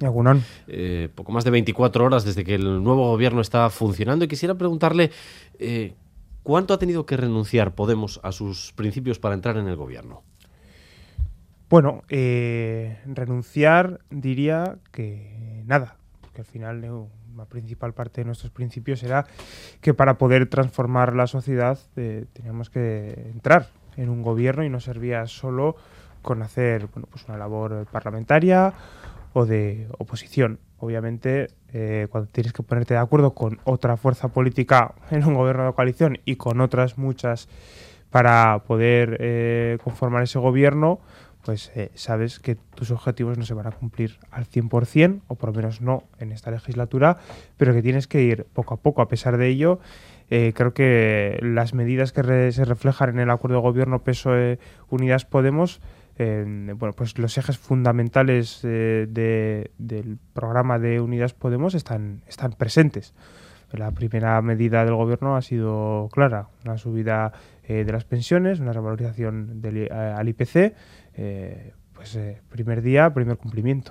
Egunon. Poco más de 24 horas desde que el nuevo gobierno está funcionando y quisiera preguntarle ¿cuánto ha tenido que renunciar Podemos a sus principios para entrar en el gobierno? Bueno, renunciar diría que nada, porque al final la principal parte de nuestros principios era que para poder transformar la sociedad teníamos que entrar en un gobierno y no servía solo con hacer pues una labor parlamentaria o de oposición. Obviamente, cuando tienes que ponerte de acuerdo con otra fuerza política en un gobierno de coalición y con otras muchas para poder conformar ese gobierno, pues sabes que tus objetivos no se van a cumplir al 100%, o por lo menos no en esta legislatura, pero que tienes que ir poco a poco. A pesar de ello, creo que las medidas que se reflejan en el acuerdo de gobierno PSOE-Unidas Podemos, pues los ejes fundamentales del programa de Unidas Podemos están presentes. La primera medida del gobierno ha sido clara, una subida de las pensiones, una revalorización al IPC, primer día, primer cumplimiento.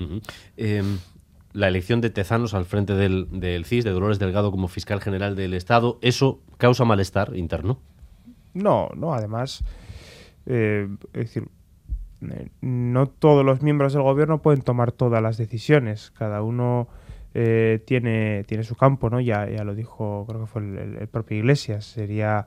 La elección de Tezanos al frente del CIS, de Dolores Delgado como fiscal general del Estado, ¿eso causa malestar interno? No, además, es decir, no todos los miembros del gobierno pueden tomar todas las decisiones, cada uno tiene su campo, ¿no? Ya lo dijo, creo que fue el propio Iglesias. Sería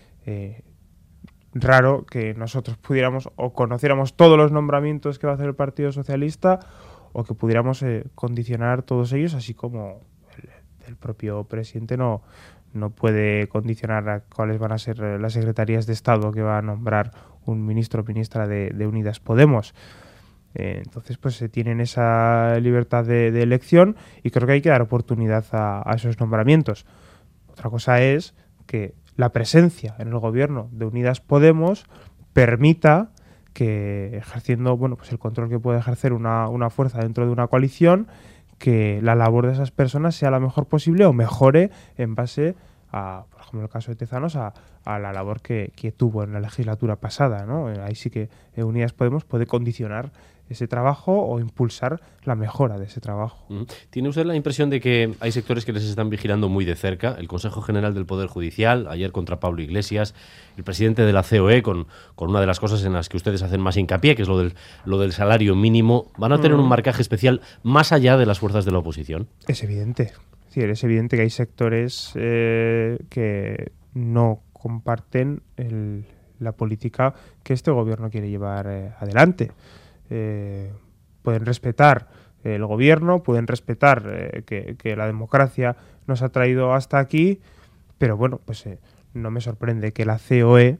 raro que nosotros pudiéramos o conociéramos todos los nombramientos que va a hacer el Partido Socialista o que pudiéramos condicionar todos ellos, así como el propio presidente no puede condicionar a cuáles van a ser las secretarías de Estado que va a nombrar un ministro o ministra de Unidas Podemos. Entonces, pues se tienen esa libertad de elección y creo que hay que dar oportunidad a esos nombramientos. Otra cosa es que la presencia en el gobierno de Unidas Podemos permita que, ejerciendo pues el control que puede ejercer una fuerza dentro de una coalición, que la labor de esas personas sea la mejor posible o mejore en base a, por ejemplo, en el caso de Tezanos, a la labor que tuvo en la legislatura pasada, ¿no? Ahí sí que Unidas Podemos puede condicionar ese trabajo o impulsar la mejora de ese trabajo. ¿Tiene usted la impresión de que hay sectores que les están vigilando muy de cerca? El Consejo General del Poder Judicial, ayer contra Pablo Iglesias, el presidente de la COE, con una de las cosas en las que ustedes hacen más hincapié, que es lo del salario mínimo, ¿van a tener un marcaje especial más allá de las fuerzas de la oposición? Es evidente. Es evidente que hay sectores que no comparten la política que este gobierno quiere llevar adelante. Pueden respetar el gobierno, pueden respetar que la democracia nos ha traído hasta aquí, pero bueno, pues no me sorprende que la COE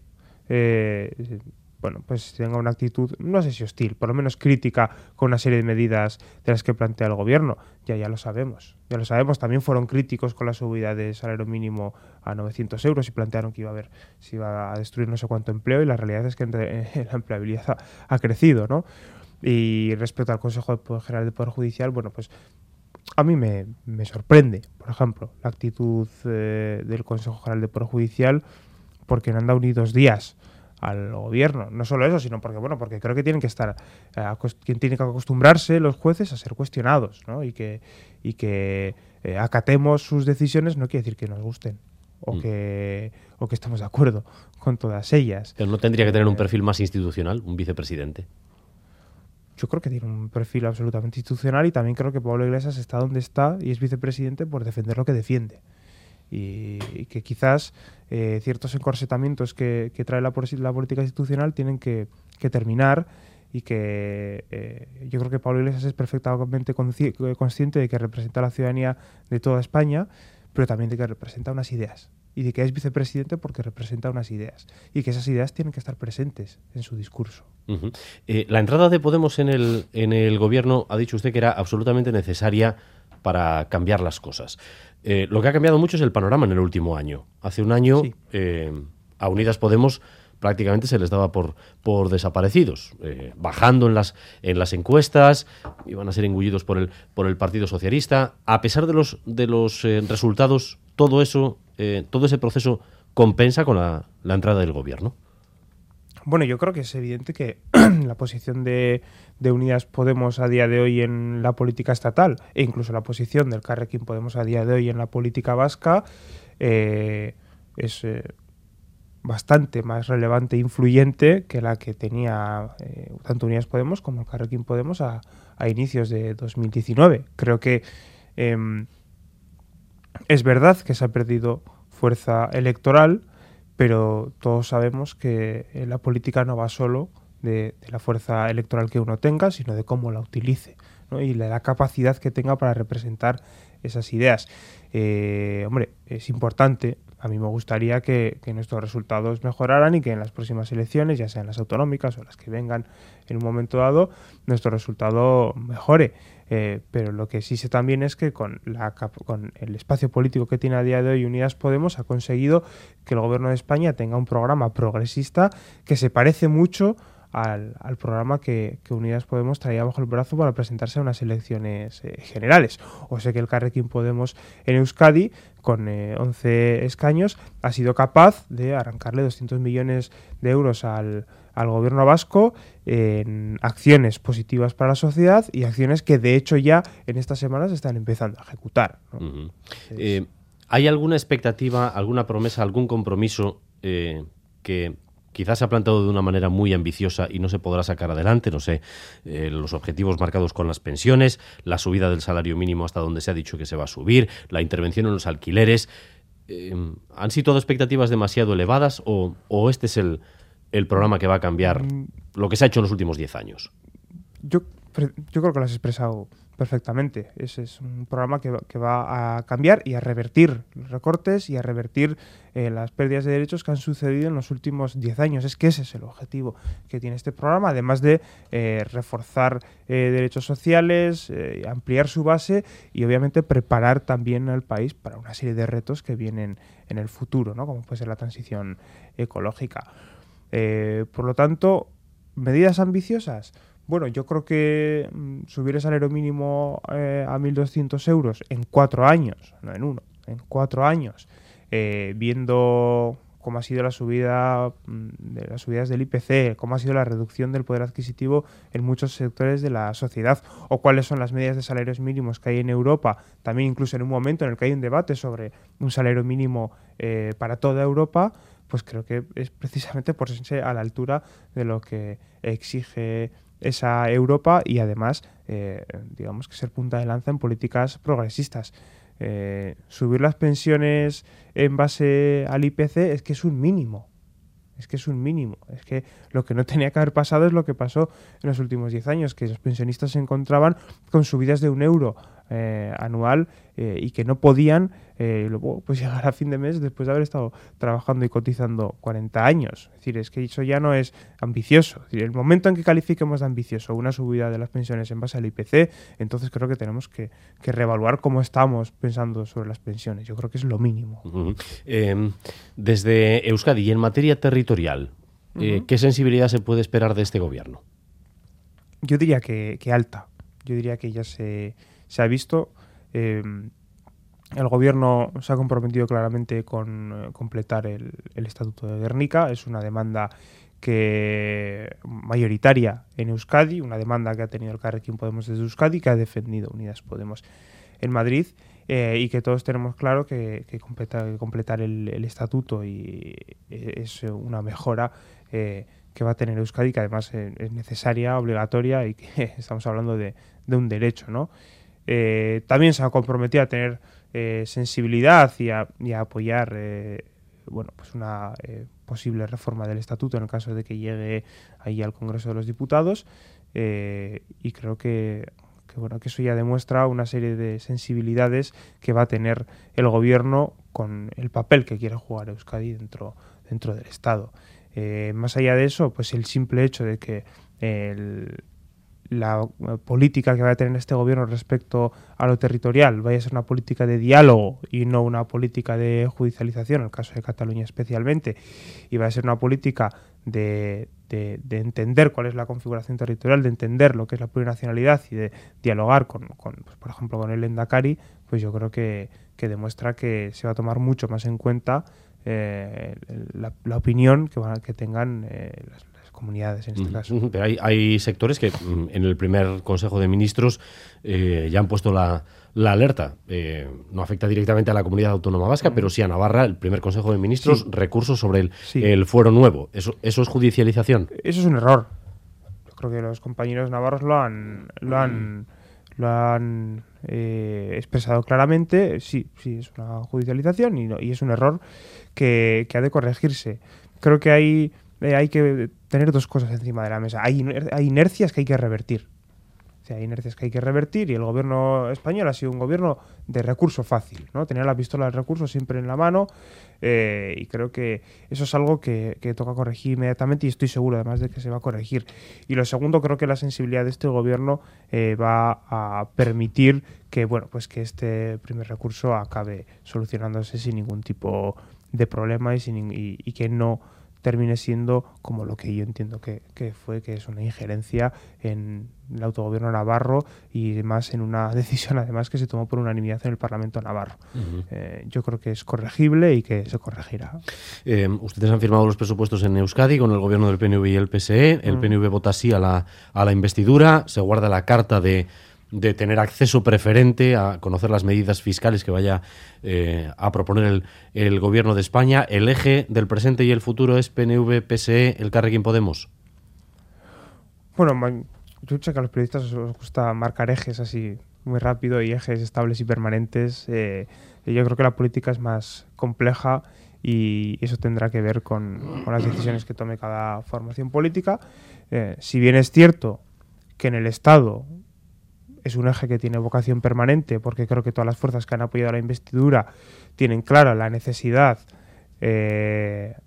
pues tenga una actitud, no sé si hostil, por lo menos crítica con una serie de medidas de las que plantea el gobierno. Ya lo sabemos. También fueron críticos con la subida de salario mínimo a 900 euros y plantearon que se iba a destruir no sé cuánto empleo, y la realidad es que la empleabilidad ha crecido, ¿no? Y respecto al Consejo General del Poder Judicial, pues a mí me sorprende, por ejemplo, la actitud del Consejo General del Poder Judicial, porque no han dado ni 2 días al gobierno. No solo eso, sino porque creo que tienen que tienen que acostumbrarse los jueces a ser cuestionados, ¿no? Y que acatemos sus decisiones no quiere decir que nos gusten o que estemos de acuerdo con todas ellas. Pero no tendría que tener un perfil más institucional, un vicepresidente. Yo creo que tiene un perfil absolutamente institucional, y también creo que Pablo Iglesias está donde está y es vicepresidente por defender lo que defiende. Y que quizás ciertos encorsetamientos que trae la política institucional tienen que terminar, y que yo creo que Pablo Iglesias es perfectamente consciente de que representa a la ciudadanía de toda España, pero también de que representa unas ideas, y de que es vicepresidente porque representa unas ideas, y que esas ideas tienen que estar presentes en su discurso. La entrada de Podemos en el gobierno, ha dicho usted que era absolutamente necesaria para cambiar las cosas. Lo que ha cambiado mucho es el panorama en el último año. Hace un año sí. A Unidas Podemos prácticamente se les daba por desaparecidos, bajando en las encuestas, iban a ser engullidos por el Partido Socialista. A pesar de los resultados, todo ese proceso compensa con la entrada del gobierno. Bueno, yo creo que es evidente que la posición de Unidas Podemos a día de hoy en la política estatal, e incluso la posición del Carrequín Podemos a día de hoy en la política vasca, es bastante más relevante e influyente que la que tenía tanto Unidas Podemos como el Carrequín Podemos a inicios de 2019. Creo que es verdad que se ha perdido fuerza electoral, pero todos sabemos que la política no va solo de la fuerza electoral que uno tenga, sino de cómo la utilice, ¿no? Y de la capacidad que tenga para representar esas ideas. Hombre, es importante. A mí me gustaría que nuestros resultados mejoraran y que en las próximas elecciones, ya sean las autonómicas o las que vengan en un momento dado, nuestro resultado mejore. Pero lo que sí sé también es que con el espacio político que tiene a día de hoy Unidas Podemos ha conseguido que el Gobierno de España tenga un programa progresista que se parece mucho al programa que Unidas Podemos traía bajo el brazo para presentarse a unas elecciones generales. O sé que el Carrequín Podemos en Euskadi, con 11 escaños, ha sido capaz de arrancarle 200 millones de euros al gobierno vasco en acciones positivas para la sociedad y acciones que de hecho ya en estas semanas están empezando a ejecutar, ¿no? Uh-huh. ¿Hay alguna expectativa, alguna promesa, algún compromiso que quizás se ha planteado de una manera muy ambiciosa y no se podrá sacar adelante? No sé, los objetivos marcados con las pensiones, la subida del salario mínimo hasta donde se ha dicho que se va a subir, la intervención en los alquileres. ¿Han sido todas expectativas demasiado elevadas o este es el programa que va a cambiar lo que se ha hecho en los últimos 10 años? Yo creo que lo has expresado perfectamente. Ese es un programa que va a cambiar y a revertir los recortes y a revertir las pérdidas de derechos que han sucedido en los últimos 10 años. Es que ese es el objetivo que tiene este programa, además de reforzar derechos sociales, ampliar su base y obviamente preparar también al país para una serie de retos que vienen en el futuro, ¿no? Como puede ser la transición ecológica. Por lo tanto, ¿medidas ambiciosas? Bueno, yo creo que subir el salario mínimo a 1.200 euros en 4 años, no en uno, en 4 años, viendo cómo ha sido la subida de las subidas del IPC, cómo ha sido la reducción del poder adquisitivo en muchos sectores de la sociedad, o cuáles son las medidas de salarios mínimos que hay en Europa, también incluso en un momento en el que hay un debate sobre un salario mínimo para toda Europa, pues creo que es precisamente por ser a la altura de lo que exige esa Europa y además, digamos que ser punta de lanza en políticas progresistas. Subir las pensiones en base al IPC es que es un mínimo. Es que es un mínimo. Es que lo que no tenía que haber pasado es lo que pasó en los últimos 10 años, que los pensionistas se encontraban con subidas de €1 anual y que no podían luego pues llegar a fin de mes después de haber estado trabajando y cotizando 40 años. Es decir, es que eso ya no es ambicioso. Es decir, el momento en que califiquemos de ambicioso una subida de las pensiones en base al IPC, entonces creo que tenemos que reevaluar cómo estamos pensando sobre las pensiones. Yo creo que es lo mínimo. Uh-huh. Desde Euskadi y en materia territorial, ¿qué sensibilidad se puede esperar de este gobierno? Yo diría que alta. Yo diría que ya se ha visto. El gobierno se ha comprometido claramente con completar el Estatuto de Gernika. Es una demanda mayoritaria en Euskadi, una demanda que ha tenido el Carrequín Podemos desde Euskadi, que ha defendido Unidas Podemos en Madrid, y que todos tenemos claro que completar el Estatuto y es una mejora que va a tener Euskadi, que además es necesaria, obligatoria y que estamos hablando de un derecho, ¿no? También se ha comprometido a tener sensibilidad y a apoyar pues una posible reforma del Estatuto en el caso de que llegue ahí al Congreso de los Diputados, y creo que eso ya demuestra una serie de sensibilidades que va a tener el gobierno con el papel que quiere jugar Euskadi dentro del Estado. Más allá de eso, pues el simple hecho de que la política que va a tener este gobierno respecto a lo territorial vaya a ser una política de diálogo y no una política de judicialización, en el caso de Cataluña especialmente, y va a ser una política de entender cuál es la configuración territorial, de entender lo que es la plurinacionalidad y de dialogar con pues, por ejemplo, con el Lehendakari, pues yo creo que demuestra que se va a tomar mucho más en cuenta la opinión que tengan comunidades en este caso. Pero hay sectores que en el primer Consejo de Ministros ya han puesto la alerta. No afecta directamente a la comunidad autónoma vasca, pero sí a Navarra. El primer Consejo de Ministros, recursos sobre el fuero nuevo. ¿Eso es judicialización? Eso es un error. Yo creo que los compañeros navarros lo han expresado claramente. Sí, es una judicialización y es un error que ha de corregirse. Creo que hay que tener dos cosas encima de la mesa. Hay inercias que hay que revertir. O sea, hay inercias que hay que revertir y el gobierno español ha sido un gobierno de recurso fácil, ¿no? Tener la pistola del recurso siempre en la mano y creo que eso es algo que toca corregir inmediatamente y estoy seguro además de que se va a corregir. Y lo segundo, creo que la sensibilidad de este gobierno va a permitir que, pues que este primer recurso acabe solucionándose sin ningún tipo de problema y que no termine siendo como lo que yo entiendo que es una injerencia en el autogobierno navarro y más en una decisión además que se tomó por unanimidad en el Parlamento navarro. Yo creo que es corregible y que se corregirá. Ustedes han firmado los presupuestos en Euskadi con el gobierno del PNV y el PSE. El PNV vota sí a la investidura, se guarda la carta de tener acceso preferente a conocer las medidas fiscales que vaya a proponer el gobierno de España. ¿El eje del presente y el futuro es PNV, PSE, Elkarrekin Podemos? Bueno, yo sé que a los periodistas os gusta marcar ejes así muy rápido y ejes estables y permanentes. Yo creo que la política es más compleja y eso tendrá que ver con las decisiones que tome cada formación política. Si bien es cierto que en el Estado es un eje que tiene vocación permanente, porque creo que todas las fuerzas que han apoyado la investidura tienen clara la necesidad que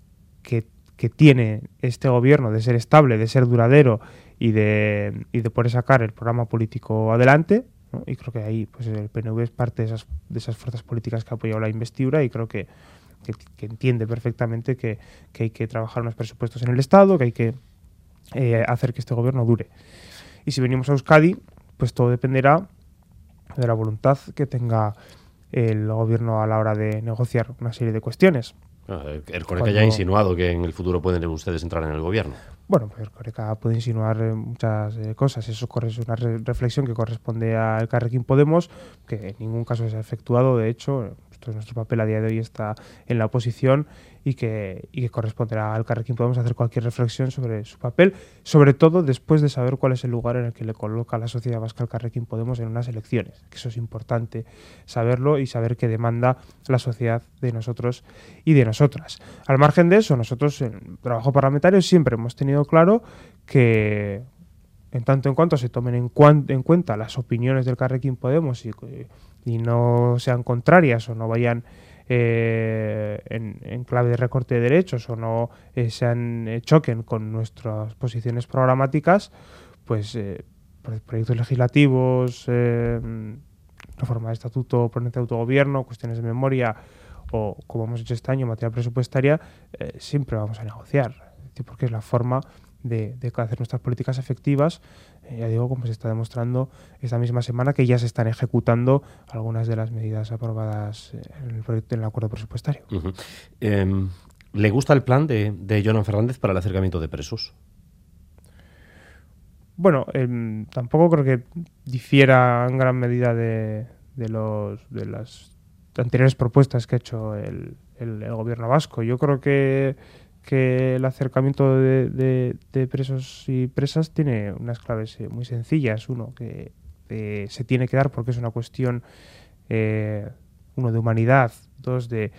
tiene este gobierno de ser estable, de ser duradero y de poder sacar el programa político adelante, ¿no? Y creo que ahí pues el PNV es parte de esas fuerzas políticas que ha apoyado la investidura y creo que entiende perfectamente que hay que trabajar unos presupuestos en el Estado, que hay que hacer que este gobierno dure. Y si venimos a Euskadi, pues todo dependerá de la voluntad que tenga el gobierno a la hora de negociar una serie de cuestiones. Erkoreka ya ha insinuado que en el futuro pueden ustedes entrar en el gobierno. Bueno, pues Erkoreka puede insinuar muchas cosas. Eso es una reflexión que corresponde a Elkarrekin Podemos, que en ningún caso se ha efectuado. De hecho, nuestro papel a día de hoy está en la oposición y que corresponderá a Elkarrekin Podemos hacer cualquier reflexión sobre su papel, sobre todo después de saber cuál es el lugar en el que le coloca la sociedad vasca Elkarrekin Podemos en unas elecciones. Que eso es importante saberlo y saber qué demanda la sociedad de nosotros y de nosotras. Al margen de eso, nosotros en el trabajo parlamentario siempre hemos tenido claro que en tanto en cuanto se tomen en cuenta las opiniones del Elkarrekin Podemos y no sean contrarias o no vayan en clave de recorte de derechos o no choquen con nuestras posiciones programáticas, pues proyectos legislativos, reforma de estatuto, ponencia de autogobierno, cuestiones de memoria o, como hemos hecho este año, materia presupuestaria, siempre vamos a negociar, porque es la forma de hacer nuestras políticas efectivas. Ya digo, como se está demostrando esta misma semana, que ya se están ejecutando algunas de las medidas aprobadas en el acuerdo presupuestario. ¿Le gusta el plan de Jonan Fernández para el acercamiento de presos? Bueno, tampoco creo que difiera en gran medida de las anteriores propuestas que ha hecho el gobierno vasco. Yo creo que el acercamiento de presos y presas tiene unas claves muy sencillas. Uno, que se tiene que dar porque es una cuestión, uno, de humanidad. Dos, de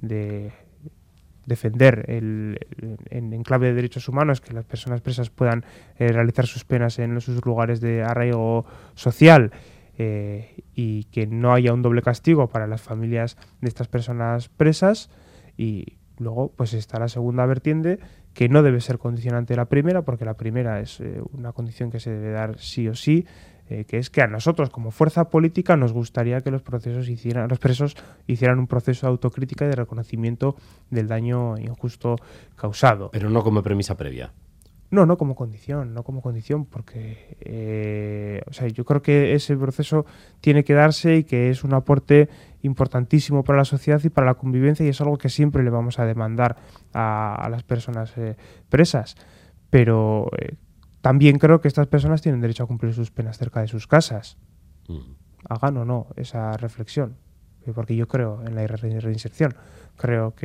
defender en clave de derechos humanos que las personas presas puedan realizar sus penas en sus lugares de arraigo social y que no haya un doble castigo para las familias de estas personas presas. Y luego pues está la segunda vertiente, que no debe ser condicionante de la primera, porque la primera es una condición que se debe dar sí o sí, que es que a nosotros como fuerza política nos gustaría que los presos hicieran un proceso de autocrítica y de reconocimiento del daño injusto causado. Pero no como premisa previa. No como condición, porque yo creo que ese proceso tiene que darse y que es un aporte importantísimo para la sociedad y para la convivencia, y es algo que siempre le vamos a demandar a las personas presas. pero también creo que estas personas tienen derecho a cumplir sus penas cerca de sus casas. Hagan o no esa reflexión, porque yo creo en la reinserción, creo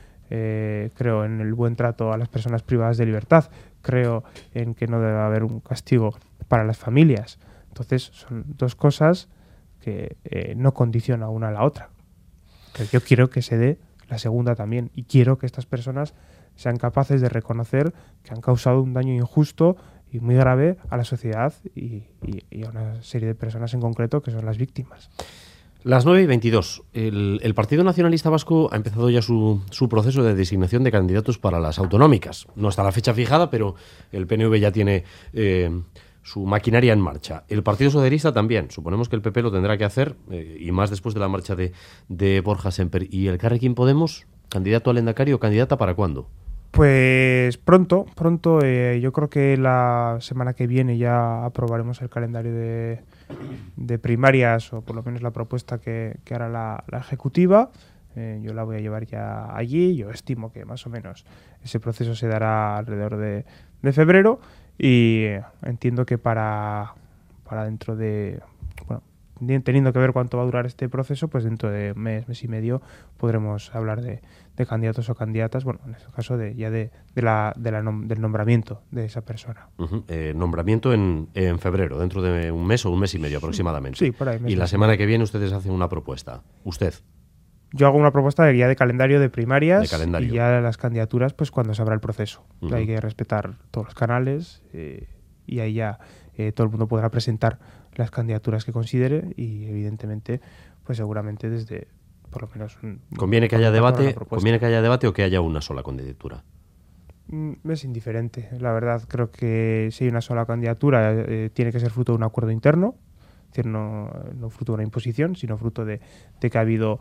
en el buen trato a las personas privadas de libertad, creo en que no debe haber un castigo para las familias. Entonces son dos cosas que no condicionan una a la otra. Pero yo quiero que se dé la segunda también, y quiero que estas personas sean capaces de reconocer que han causado un daño injusto y muy grave a la sociedad y a una serie de personas en concreto que son las víctimas. Las 9:22. El Partido Nacionalista Vasco ha empezado ya su proceso de designación de candidatos para las autonómicas. No está la fecha fijada, pero el PNV ya tiene su maquinaria en marcha. El Partido Socialista también. Suponemos que el PP lo tendrá que hacer, y más después de la marcha de Borja Semper. ¿Y el Elkarrekin Podemos, candidato al lehendakari o candidata para cuándo? Pues pronto. Yo creo que la semana que viene ya aprobaremos el calendario de primarias, o por lo menos la propuesta que hará la Ejecutiva. Yo la voy a llevar ya allí. Yo estimo que más o menos ese proceso se dará alrededor de febrero, y entiendo que para dentro de... Bueno, teniendo que ver cuánto va a durar este proceso, pues dentro de mes y medio podremos hablar de candidatos o candidatas, bueno, en este caso del nombramiento de esa persona. Nombramiento en febrero, dentro de un mes o un mes y medio aproximadamente. Sí, por ahí. Y la semana que viene ustedes hacen una propuesta. ¿Usted? Yo hago una propuesta ya de calendario de primarias, y ya las candidaturas, pues cuando se abra el proceso. Hay que respetar todos los canales, y ahí ya todo el mundo podrá presentar las candidaturas que considere, y evidentemente, pues seguramente desde por lo menos... ¿Conviene que haya debate o que haya una sola candidatura? Es indiferente, la verdad. Creo que si hay una sola candidatura tiene que ser fruto de un acuerdo interno, es decir, no fruto de una imposición, sino fruto de que ha habido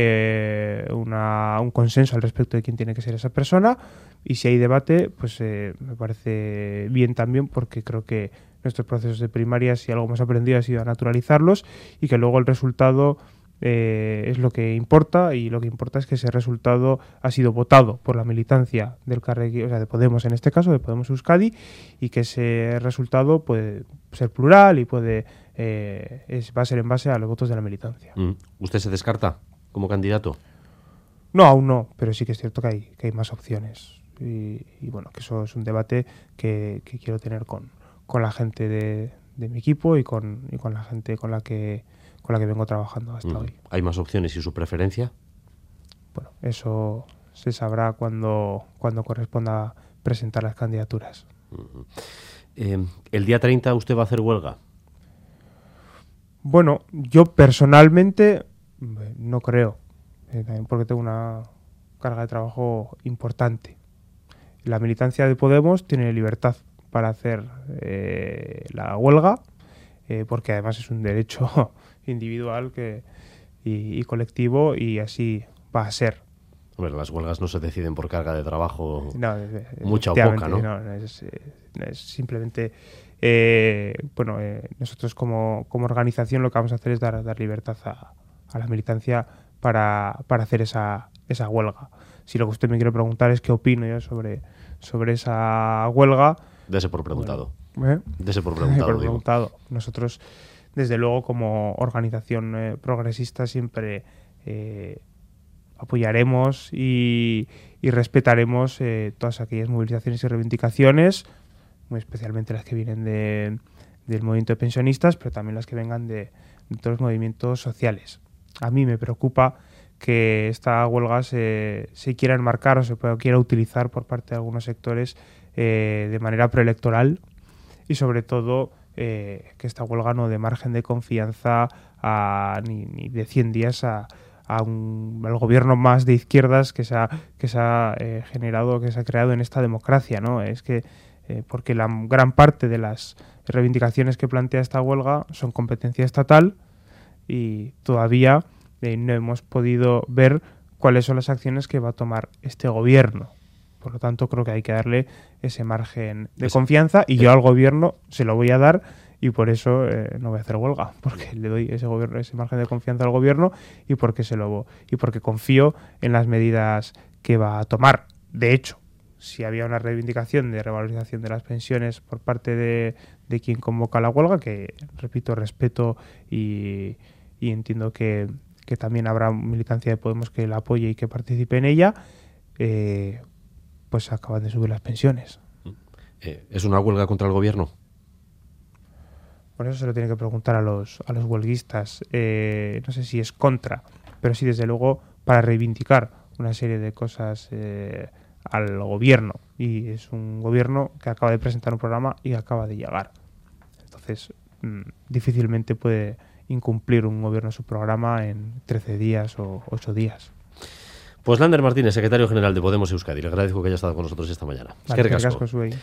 un consenso al respecto de quién tiene que ser esa persona. Y si hay debate, pues me parece bien también, porque creo que nuestros procesos de primarias, si algo hemos aprendido, ha sido a naturalizarlos, y que luego el resultado es lo que importa, y lo que importa es que ese resultado ha sido votado por la militancia del Elkarrekin, o sea, de Podemos en este caso, de Podemos Euskadi, y que ese resultado puede ser plural y va a ser en base a los votos de la militancia. ¿Usted se descarta como candidato? No, aún no, pero sí que es cierto que hay más opciones, y bueno, que eso es un debate que quiero tener con la gente de mi equipo y con la gente con la que vengo trabajando hasta hoy. ¿Hay más opciones y su preferencia? Bueno, eso se sabrá cuando corresponda presentar las candidaturas. ¿El día 30 usted va a hacer huelga? Bueno, yo personalmente no creo, también porque tengo una carga de trabajo importante. La militancia de Podemos tiene libertad para hacer la huelga, porque además es un derecho individual y colectivo, y así va a ser. Hombre, las huelgas no se deciden por carga de trabajo, no, mucha o poca, ¿no? No, es simplemente nosotros como organización lo que vamos a hacer es dar libertad a la militancia para hacer esa huelga. Si lo que usted me quiere preguntar es qué opino yo sobre esa huelga, dese por preguntado. Bueno, dese por preguntado. Nosotros, desde luego, como organización progresista, siempre apoyaremos y respetaremos todas aquellas movilizaciones y reivindicaciones, muy especialmente las que vienen del movimiento de pensionistas, pero también las que vengan de todos los movimientos sociales. A mí me preocupa que esta huelga se quiera enmarcar o se quiera utilizar por parte de algunos sectores de manera preelectoral, y sobre todo que esta huelga no dé margen de confianza ni de 100 días al gobierno más de izquierdas que se ha generado, que se ha creado en esta democracia, ¿no? Es que porque la gran parte de las reivindicaciones que plantea esta huelga son competencia estatal, y todavía no hemos podido ver cuáles son las acciones que va a tomar este gobierno. Por lo tanto, creo que hay que darle ese margen de confianza, y yo al gobierno se lo voy a dar, y por eso no voy a hacer huelga, porque le doy ese margen de confianza al gobierno, y porque confío en las medidas que va a tomar. De hecho, si había una reivindicación de revalorización de las pensiones por parte de quien convoca la huelga, que repito, respeto y entiendo que también habrá militancia de Podemos que la apoye y que participe en ella, pues acaban de subir las pensiones. ¿Es una huelga contra el gobierno? Por eso se lo tiene que preguntar a los huelguistas. No sé si es contra, pero sí, desde luego, para reivindicar una serie de cosas al gobierno. Y es un gobierno que acaba de presentar un programa y acaba de llegar. Entonces, difícilmente puede incumplir un gobierno su programa en 13 días o 8 días. Pues Lander Martínez, secretario general de Podemos Euskadi. Le agradezco que haya estado con nosotros esta mañana. Vale,